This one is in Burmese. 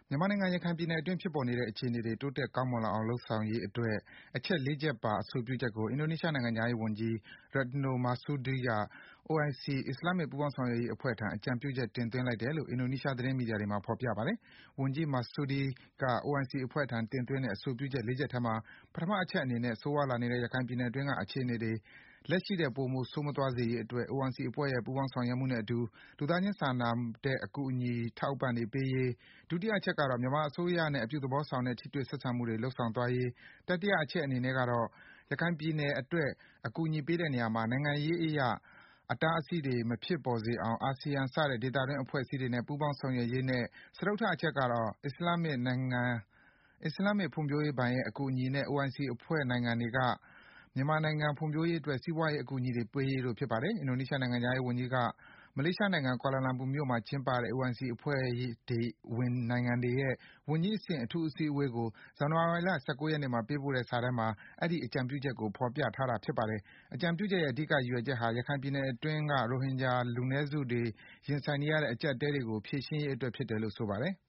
မြန်မာနိုင်ငံ၊ ရခိုင်ပြည်နယ်အတွင်းဖြစ်ပေါ်နေတဲ့ အခြေအနေတွေ တိုးတက်ကောင်းမွန်လာအောင် လုပ်ဆောင်ရေးအတွက် အချက် ၄ ချက်ပါ အဆိုပြုချက်ကို အင်ဒိုနီးရှားနိုင်ငံခြားရေးဝန်ကြီး Retno Marsudi က OIC အစ္စလာမ်မစ် ပူးပေါင်းဆောင်ရွက်ရေးအဖွဲ့ထံ အကြံပြုချက် တင်သွင်းလိုက်တယ်လို့ အင်ဒိုနီးရှား သတင်းမီဒီယာတွေမှာ ဖော်ပြပါတယ်။ ဝန်ကြီး Marsudi က OIC အဖွဲ့ထံ တင်သွင်းတဲ့ အဆိုပြုချက် ၄ ချက်ထဲမှာ ပထမအချက်အနေနဲ့ ဆိုးရွားလာနေတဲ့ ရခိုင်ပြည်နယ်အတွင်းက အခြေအနေတွေ လက်ရှိထက် ပိုမို ဆိုးမသွားစေရေးအတွက် OIC အဖွဲ့ရဲ့ ပူးပေါင်းဆောင်ရွက်မှုနဲ့အတူ လူသားချင်းစာနာတဲ့ အကူအညီ အထောက်အပံ့တွေ ပေးရေး၊ ဒုတိယအချက်ကတော့ မြန်မာအစိုးရနဲ့ အပြုသဘောဆောင်တဲ့ ထိတွေ့ ဆက်ဆံမှုတွေ လုပ်ဆောင်သွားရေး၊ တတိယအချက်အနေနဲ့ကတော့ ရခိုင်ပြည်နယ်အတွက် အကူအညီပေးတဲ့နေရာမှာ နိုင်ငံရေးအရ အတားအဆီးတွေ မဖြစ်ပေါ်စေအောင် အာဆီယံစတဲ့ ဒေသတွင်း အဖွဲ့အစည်းတွေနဲ့ ပူးပေါင်းဆောင်ရွက်ရေးနဲ့ စတုတ္ထအချက်ကတော့ အစ္စလာမ်မစ် ဖွံ့ဖြိုးရေးဘဏ်ရဲ့ အကူအညီနဲ့ OIC အဖွဲ့နိုင်ငံတွေက မြန်မာနိုင်ငံ ဖွံ့ဖြိုးရေးအတွက် စီးပွားရေး အကူအညီတွေ ပေးရေးတို့ ဖြစ်ပါတယ်။ အင်ဒိုနီးရှားနိုင်ငံခြားရေးဝန်ကြီးက မလေးရှားနိုင်ငံ၊ ကွာလာလမ်ပူမြို့မှာ ကျင်းပတဲ့ OIC အဖွဲ့ဝင်နိုင်ငံတွေရဲ့ ဝန်ကြီးအဆင့် အထူးအစည်းအဝေးကို ဇန်နဝါရီလ ၁၉ ရက်နေ့မှာ ပေးပို့တဲ့စာထဲမှာ အဲဒီ အကြံပြုချက်ကို ဖော်ပြထားတာ ဖြစ်ပါတယ်။ အကြံပြုချက်ရဲ့ အဓိက ရည်ရွယ်ချက်ဟာ ရခိုင်ပြည်နယ်အတွင်းက ရိုဟင်ဂျာ လူနည်းစုတွေ ရင်ဆိုင်နေရတဲ့ အကျပ်အတည်းတွေကို ဖြေရှင်းရေးအတွက် ဖြစ်တယ်လို့ ဆိုပါတယ်။